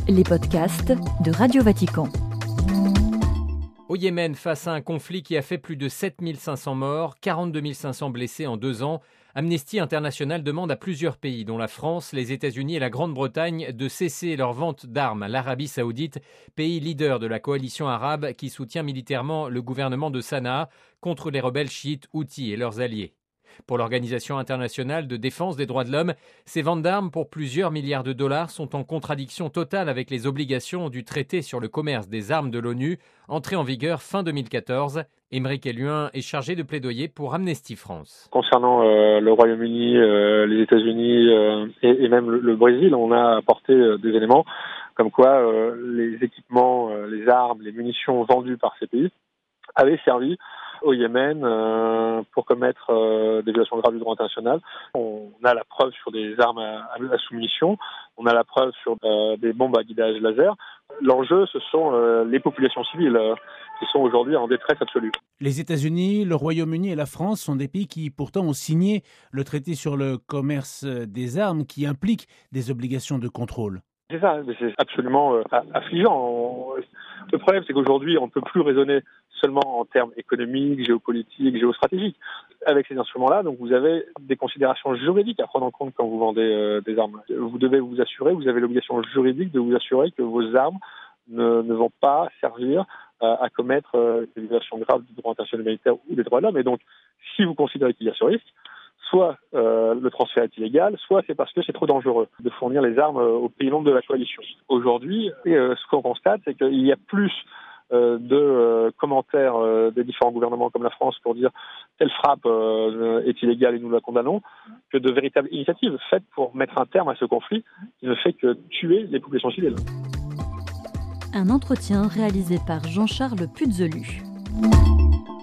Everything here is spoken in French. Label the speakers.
Speaker 1: Les podcasts de Radio Vatican.
Speaker 2: Au Yémen, face à un conflit qui a fait plus de 7500 morts, 42 500 blessés en 2 ans, Amnesty International demande à plusieurs pays, dont la France, les États-Unis et la Grande-Bretagne, de cesser leur vente d'armes à l'Arabie Saoudite, pays leader de la coalition arabe qui soutient militairement le gouvernement de Sanaa contre les rebelles chiites Houthis et leurs alliés. Pour l'Organisation internationale de défense des droits de l'homme, ces ventes d'armes pour plusieurs milliards de dollars sont en contradiction totale avec les obligations du traité sur le commerce des armes de l'ONU, entré en vigueur fin 2014. Émeric Elluin est chargé de plaidoyer pour Amnesty France.
Speaker 3: Concernant le Royaume-Uni, les États-Unis et même le Brésil, on a apporté des éléments comme quoi les équipements, les armes, les munitions vendues par ces pays avaient servi au Yémen pour commettre des violations graves du droit international. On a la preuve sur des armes à sous-munitions, on a la preuve sur des bombes à guidage laser. L'enjeu, ce sont les populations civiles qui sont aujourd'hui en détresse absolue.
Speaker 4: Les États-Unis, le Royaume-Uni et la France sont des pays qui pourtant ont signé le traité sur le commerce des armes qui implique des obligations de contrôle.
Speaker 3: C'est ça, mais c'est absolument affligeant. Le problème, c'est qu'aujourd'hui, on ne peut plus raisonner seulement en termes économiques, géopolitiques, géostratégiques. Avec ces instruments-là, donc vous avez des considérations juridiques à prendre en compte quand vous vendez des armes. Vous devez vous assurer, vous avez l'obligation juridique de vous assurer que vos armes ne vont pas servir à commettre des violations graves du droit international humanitaire ou des droits de l'homme. Et donc, si vous considérez qu'il y a ce risque, soit le transfert est illégal, soit c'est parce que c'est trop dangereux de fournir les armes aux pays membres de la coalition. Aujourd'hui, ce qu'on constate, c'est qu'il y a plus de commentaires des différents gouvernements comme la France pour dire telle frappe est illégale et nous la condamnons, que de véritables initiatives faites pour mettre un terme à ce conflit qui ne fait que tuer les populations civiles.
Speaker 1: Un entretien réalisé par Jean-Charles Puzelu.